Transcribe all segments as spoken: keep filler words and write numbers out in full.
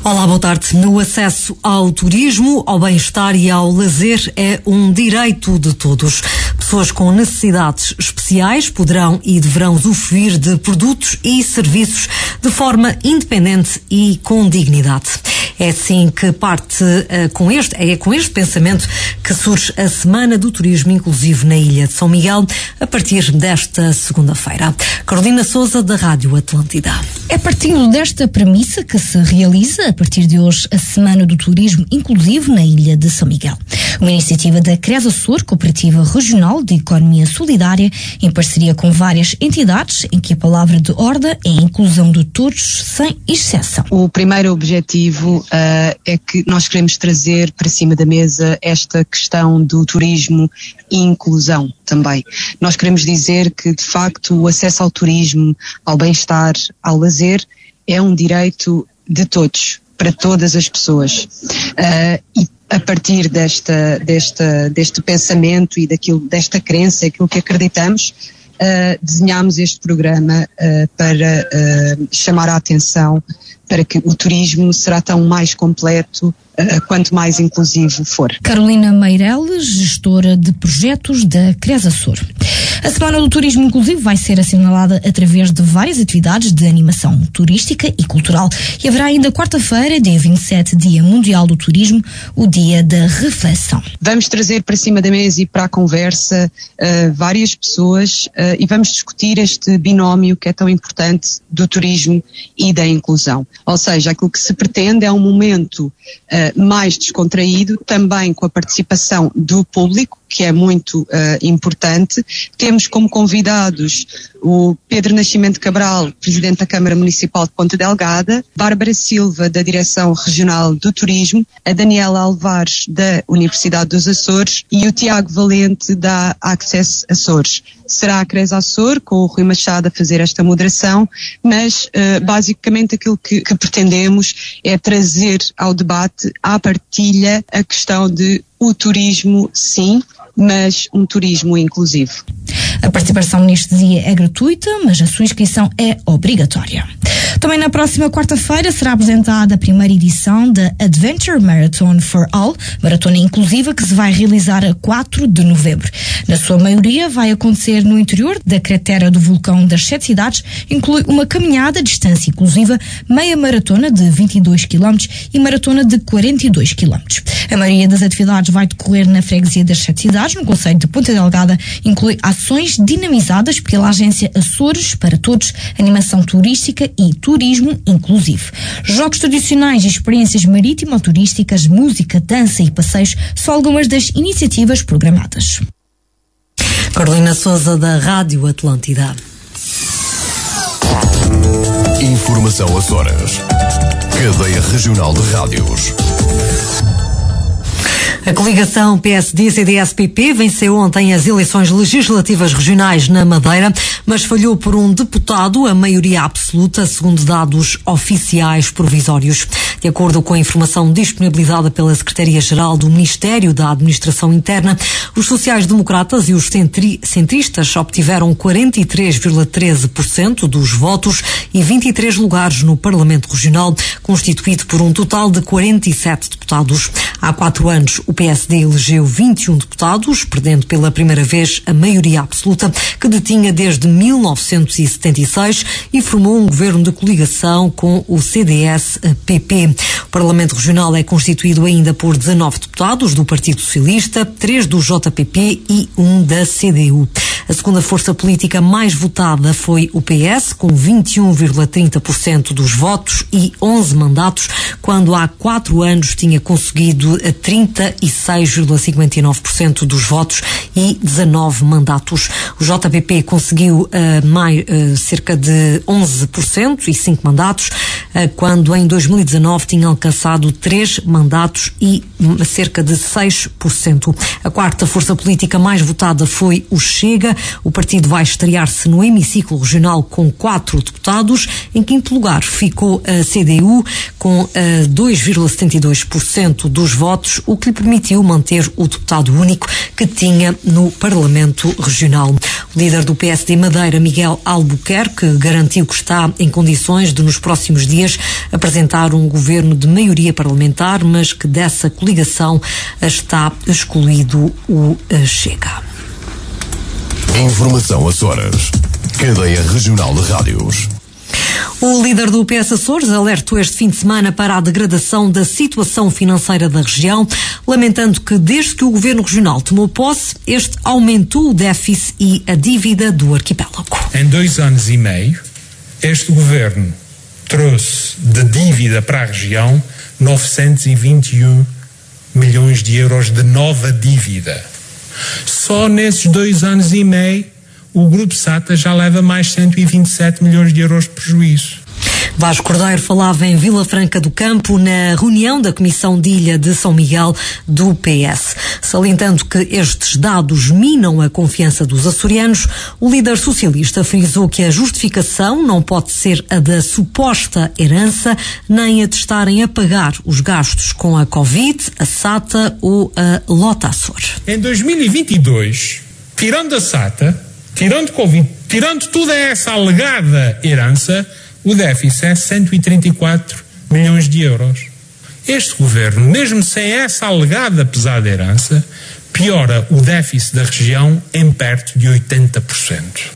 Olá, boa tarde. O acesso ao turismo, ao bem-estar e ao lazer é um direito de todos. Pessoas com necessidades especiais poderão e deverão usufruir de produtos e serviços de forma independente e com dignidade. É assim que parte uh, com este, é com este pensamento que surge a Semana do Turismo Inclusivo na Ilha de São Miguel, a partir desta segunda-feira. Carolina Sousa, da Rádio Atlântida. É partindo desta premissa que se realiza, a partir de hoje, a Semana do Turismo Inclusivo na Ilha de São Miguel. Uma iniciativa da CRESASUR, Cooperativa Regional de Economia Solidária, em parceria com várias entidades, em que a palavra de ordem é a inclusão de todos, sem exceção. O primeiro objetivo uh, é que nós queremos trazer para cima da mesa esta questão do turismo e inclusão também. Nós queremos dizer que, de facto, o acesso ao turismo, ao bem-estar, ao lazer, é um direito de todos, para todas as pessoas. Uh, e a partir desta, desta, deste pensamento e daquilo, desta crença, aquilo que acreditamos, uh, desenhámos este programa uh, para uh, chamar a atenção para que o turismo será tão mais completo uh, quanto mais inclusivo for. Carolina Meireles, gestora de projetos da CRESASUR. A Semana do Turismo Inclusivo vai ser assinalada através de várias atividades de animação turística e cultural. E haverá ainda quarta-feira, dia vinte e sete, Dia Mundial do Turismo, o Dia da Reflexão. Vamos trazer para cima da mesa e para a conversa uh, várias pessoas uh, e vamos discutir este binómio que é tão importante do turismo e da inclusão. Ou seja, aquilo que se pretende é um momento uh, mais descontraído, também com a participação do público, que é muito uh, importante. Temos como convidados o Pedro Nascimento Cabral, Presidente da Câmara Municipal de Ponta Delgada, Bárbara Silva, da Direção Regional do Turismo, a Daniela Alvares, da Universidade dos Açores, e o Tiago Valente, da Access Açores. Será a CRESASUR, com o Rui Machado a fazer esta moderação, mas uh, basicamente aquilo que, que pretendemos é trazer ao debate, à partilha, a questão de o turismo, sim, mas um turismo inclusivo. A participação neste dia é gratuita, mas a sua inscrição é obrigatória. Também na próxima quarta-feira será apresentada a primeira edição da Adventure Marathon for All, maratona inclusiva que se vai realizar a quatro de novembro. Na sua maioria vai acontecer no interior da cratera do vulcão das Sete Cidades, inclui uma caminhada à distância inclusiva, meia maratona de vinte e dois quilómetros e maratona de quarenta e dois quilómetros. A maioria das atividades vai decorrer na freguesia das Sete Cidades, no concelho de Ponta Delgada, inclui ações dinamizadas pela agência Açores para Todos, animação turística e turismo inclusivo. Jogos tradicionais e experiências marítimo-turísticas, música, dança e passeios são algumas das iniciativas programadas. Carolina Sousa, da Rádio Atlântida. Informação Açores. Cadeia Regional de Rádios. A coligação P S D C D S P P venceu ontem as eleições legislativas regionais na Madeira, mas falhou por um deputado, a maioria absoluta, segundo dados oficiais provisórios. De acordo com a informação disponibilizada pela Secretaria-Geral do Ministério da Administração Interna, os sociais-democratas e os centri- centristas obtiveram quarenta e três vírgula treze por cento dos votos e vinte e três lugares no Parlamento Regional, constituído por um total de quarenta e sete deputados. Há quatro anos, o P S D elegeu vinte e um deputados, perdendo pela primeira vez a maioria absoluta, que detinha desde mil novecentos e setenta e seis, e formou um governo de coligação com o C D S P P. O Parlamento Regional é constituído ainda por dezanove deputados do Partido Socialista, três do J P P e um da C D U. A segunda força política mais votada foi o P S, com vinte e um vírgula trinta por cento dos votos e onze mandatos, quando há quatro anos tinha conseguido trinta e seis vírgula cinquenta e nove por cento dos votos e dezanove mandatos. O J P P conseguiu uh, mais, uh, cerca de onze por cento e cinco mandatos, uh, quando em dois mil e dezanove tinha alcançado três mandatos e um, cerca de seis por cento. A quarta força política mais votada foi o Chega, O partido vai estrear-se no hemiciclo regional com quatro deputados. Em quinto lugar ficou a C D U com dois vírgula setenta e dois por cento dos votos, o que lhe permitiu manter o deputado único que tinha no Parlamento Regional. O líder do P S D Madeira, Miguel Albuquerque, garantiu que está em condições de, nos próximos dias, apresentar um governo de maioria parlamentar, mas que dessa coligação está excluído o Chega. Informação Açores. Cadeia Regional de Rádios. O líder do P S Açores alertou este fim de semana para a degradação da situação financeira da região, lamentando que desde que o governo regional tomou posse, este aumentou o déficit e a dívida do arquipélago. Em dois anos e meio, este governo trouxe de dívida para a região novecentos e vinte e um milhões de euros de nova dívida. Só nesses dois anos e meio, o Grupo SATA já leva mais cento e vinte e sete milhões de euros de prejuízo. Vasco Cordeiro falava em Vila Franca do Campo na reunião da Comissão de Ilha de São Miguel do P S. Salientando que estes dados minam a confiança dos açorianos, o líder socialista frisou que a justificação não pode ser a da suposta herança, nem a de estarem a pagar os gastos com a Covid, a SATA ou a Lota Açor. Em dois mil e vinte e dois, tirando a SATA, tirando Covid, tirando toda essa alegada herança, o déficit é cento e trinta e quatro milhões de euros. Este governo, mesmo sem essa alegada pesada herança, piora o déficit da região em perto de oitenta por cento.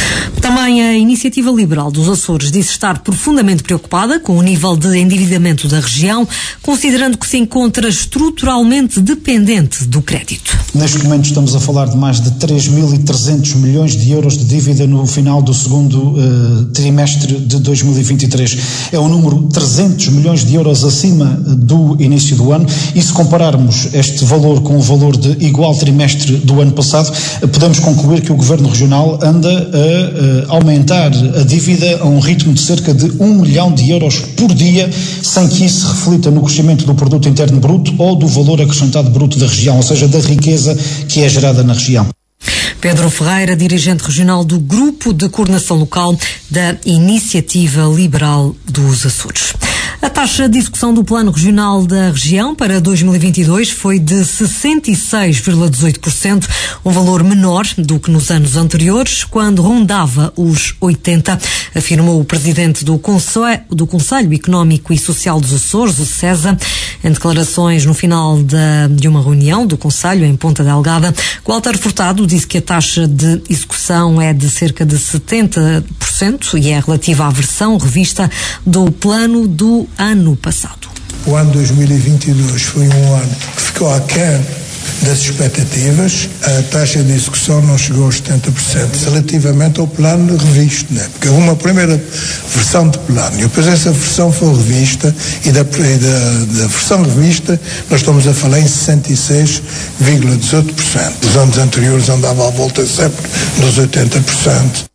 Também a Iniciativa Liberal dos Açores disse estar profundamente preocupada com o nível de endividamento da região, considerando que se encontra estruturalmente dependente do crédito. Neste momento estamos a falar de mais de três mil e trezentos milhões de euros de dívida no final do segundo uh, trimestre de dois mil e vinte e três. É um número trezentos milhões de euros acima do início do ano, e se compararmos este valor com o valor de igual trimestre do ano passado, podemos concluir que o Governo Regional anda a aumentar a dívida a um ritmo de cerca de um milhão de euros por dia, sem que isso reflita no crescimento do produto interno bruto ou do valor acrescentado bruto da região, ou seja, da riqueza que é gerada na região. Pedro Ferreira, dirigente regional do Grupo de Coordenação Local da Iniciativa Liberal dos Açores. A taxa de execução do Plano Regional da região para dois mil e vinte e dois foi de sessenta e seis vírgula dezoito por cento, um valor menor do que nos anos anteriores, quando rondava os oitenta por cento, afirmou o presidente do Conselho, do Conselho Económico e Social dos Açores, o SESA, em declarações no final da, de uma reunião do Conselho em Ponta Delgada. Walter Furtado disse que a taxa de execução é de cerca de setenta por cento e é relativa à versão revista do plano do ano passado. O ano dois mil e vinte e dois foi um ano que ficou aquém das expectativas. A taxa de execução não chegou aos setenta por cento relativamente ao plano revisto, né? Porque houve uma primeira versão de plano e depois essa versão foi revista, e da, da, da versão revista nós estamos a falar em sessenta e seis vírgula dezoito por cento. Os anos anteriores andava à volta sempre dos oitenta por cento.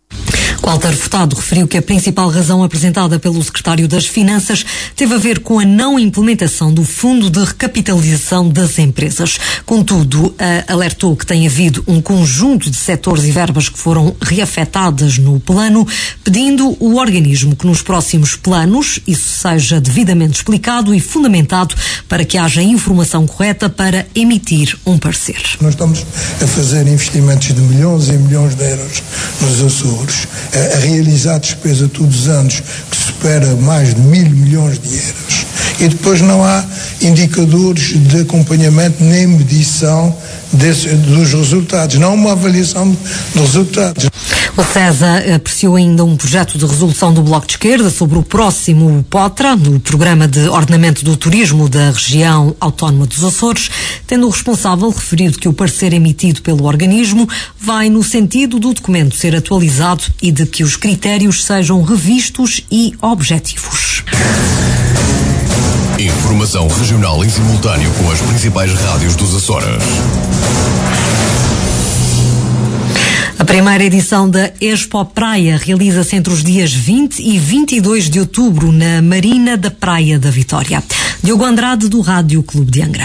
Walter Furtado referiu que a principal razão apresentada pelo secretário das Finanças teve a ver com a não implementação do Fundo de Recapitalização das Empresas. Contudo, alertou que tem havido um conjunto de setores e verbas que foram reafetadas no plano, pedindo o organismo que nos próximos planos isso seja devidamente explicado e fundamentado para que haja informação correta para emitir um parecer. Nós estamos a fazer investimentos de milhões e milhões de euros nos Açores, a realizar despesa todos os anos que supera mais de mil milhões de euros, e depois não há indicadores de acompanhamento nem medição desse, dos resultados, não uma avaliação dos resultados. O SESA apreciou ainda um projeto de resolução do Bloco de Esquerda sobre o próximo POTRA, no Programa de Ordenamento do Turismo da Região Autónoma dos Açores, tendo o responsável referido que o parecer emitido pelo organismo vai no sentido do documento ser atualizado e de que os critérios sejam revistos e objetivos. Informação regional em simultâneo com as principais rádios dos Açores. A primeira edição da Expo Praia realiza-se entre os dias vinte e vinte e dois de outubro na Marina da Praia da Vitória. Diogo Andrade, do Rádio Clube de Angra.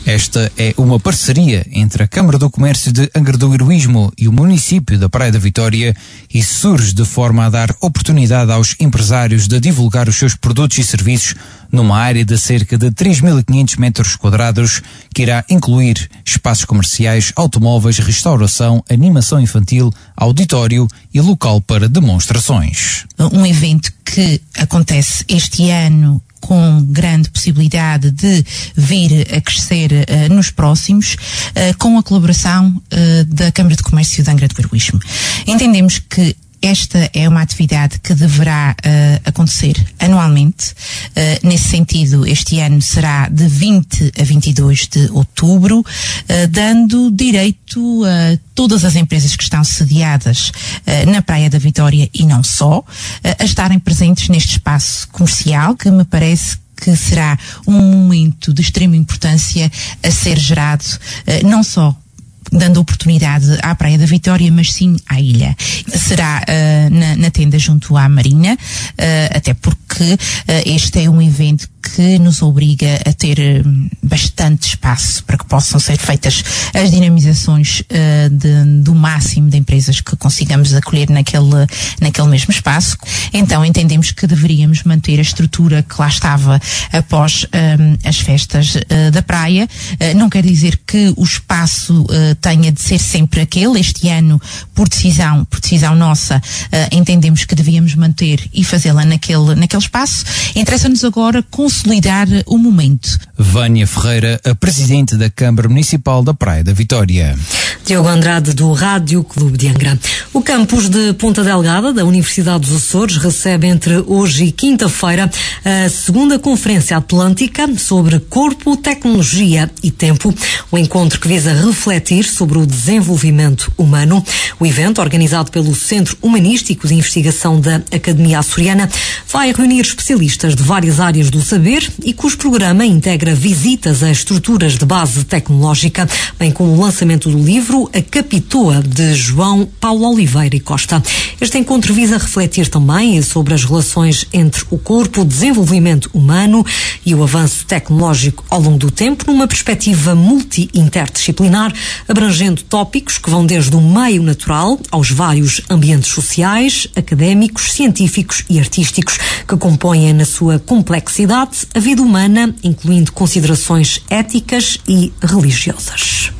Esta é uma parceria entre a Câmara do Comércio de Angra do Heroísmo e o município da Praia da Vitória e surge de forma a dar oportunidade aos empresários de divulgar os seus produtos e serviços numa área de cerca de três mil e quinhentos metros quadrados, que irá incluir espaços comerciais, automóveis, restauração, animação infantil, auditório e local para demonstrações. Um evento que acontece este ano com grande possibilidade de vir a crescer uh, nos próximos, uh, com a colaboração uh, da Câmara de Comércio de Angra do Heroísmo. Entendemos que esta é uma atividade que deverá uh, acontecer anualmente. Uh, nesse sentido, este ano será de vinte a vinte e dois de outubro, uh, dando direito a todas as empresas que estão sediadas uh, na Praia da Vitória e não só, uh, a estarem presentes neste espaço comercial, que me parece que será um momento de extrema importância a ser gerado, uh, não só dando oportunidade à Praia da Vitória, mas sim à ilha. Será uh, na, na tenda junto à Marina, uh, até porque uh, este é um evento que nos obriga a ter uh, bastante espaço para que possam ser feitas as dinamizações uh, de, do máximo de empresas que consigamos acolher naquele, naquele mesmo espaço. Então entendemos que deveríamos manter a estrutura que lá estava após um, as festas uh, da praia. Uh, não quer dizer que o espaço uh, tenha de ser sempre aquele. Este ano, por decisão, por decisão nossa, uh, entendemos que devíamos manter e fazê-la naquele, naquele espaço. Interessa-nos agora consolidar o momento. Vânia Ferreira, a presidente da Câmara Municipal da Praia da Vitória. Diogo Andrade, do Rádio Clube de Angra. O campus de Ponta Delgada, da Universidade dos Açores, recebe entre hoje e quinta-feira a segunda Conferência Atlântica sobre Corpo, Tecnologia e Tempo. O encontro que visa refletir sobre o desenvolvimento humano. O evento, organizado pelo Centro Humanístico de Investigação da Academia Açoriana, vai reunir especialistas de várias áreas do saber e cujo programa integra visitas a estruturas de base tecnológica, bem como o lançamento do livro A Capitoa, de João Paulo Oliveira e Costa. Este encontro visa refletir também sobre as relações entre o corpo, o desenvolvimento humano e o avanço tecnológico ao longo do tempo, numa perspectiva multi-interdisciplinar, abrangendo tópicos que vão desde o meio natural aos vários ambientes sociais, académicos, científicos e artísticos que compõem na sua complexidade a vida humana, incluindo considerações éticas e religiosas.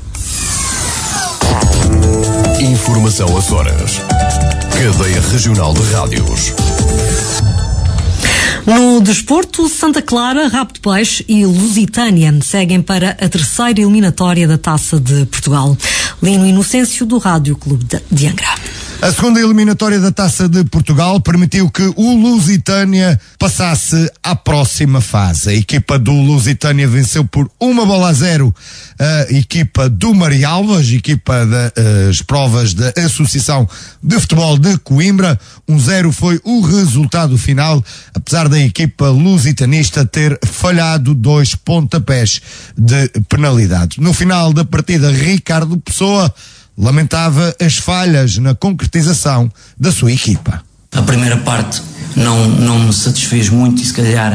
Informação Açores. Cadeia Regional de Rádios. No desporto, Santa Clara, Rabo de Peixe e Lusitânia seguem para a terceira eliminatória da Taça de Portugal. Lino Inocêncio, do Rádio Clube de Angra. A segunda eliminatória da Taça de Portugal permitiu que o Lusitânia passasse à próxima fase. A equipa do Lusitânia venceu por uma bola a zero a equipa do Marialvas, equipa das provas da Associação de Futebol de Coimbra. Um zero foi o resultado final, apesar da equipa lusitanista ter falhado dois pontapés de penalidade. No final da partida, Ricardo Pessoa lamentava as falhas na concretização da sua equipa. A primeira parte não, não me satisfez muito e se calhar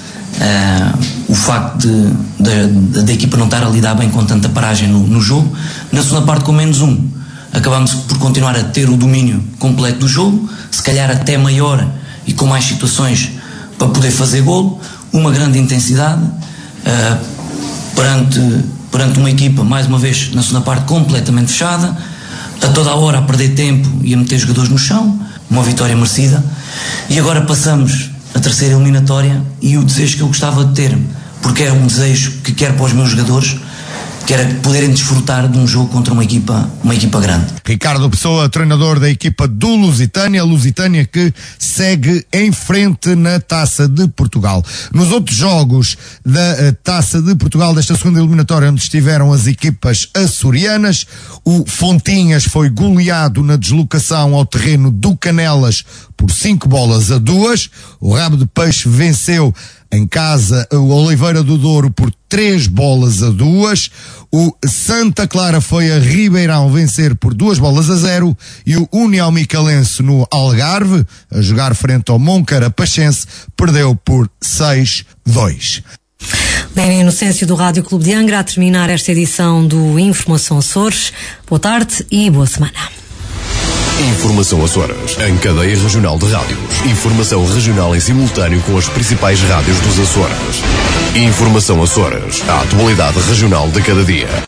uh, o facto de, da equipa não estar a lidar bem com tanta paragem no, no jogo. Na segunda parte, com menos um, acabamos por continuar a ter o domínio completo do jogo, se calhar até maior e com mais situações para poder fazer golo, uma grande intensidade uh, perante perante uma equipa, mais uma vez, na segunda parte, completamente fechada, a toda a hora a perder tempo e a meter jogadores no chão, uma vitória merecida. E agora passamos a terceira eliminatória e o desejo que eu gostava de ter, porque é um desejo que quero para os meus jogadores, que era poderem desfrutar de um jogo contra uma equipa, uma equipa grande. Ricardo Pessoa, treinador da equipa do Lusitânia, Lusitânia que segue em frente na Taça de Portugal. Nos outros jogos da uh, Taça de Portugal, desta segunda eliminatória, onde estiveram as equipas açorianas, o Fontinhas foi goleado na deslocação ao terreno do Canelas por cinco bolas a duas. O Rabo de Peixe venceu em casa o Oliveira do Douro por três bolas a duas. O Santa Clara foi a Ribeirão vencer por duas bolas a zero. E o União Micalense no Algarve, a jogar frente ao Moncarapachense, perdeu por seis a dois. Bem, Inocêncio do Rádio Clube de Angra, a terminar esta edição do Informação Açores. Boa tarde e boa semana. Informação Açores, em cadeia regional de rádios. Informação regional em simultâneo com as principais rádios dos Açores. Informação Açores, a atualidade regional de cada dia.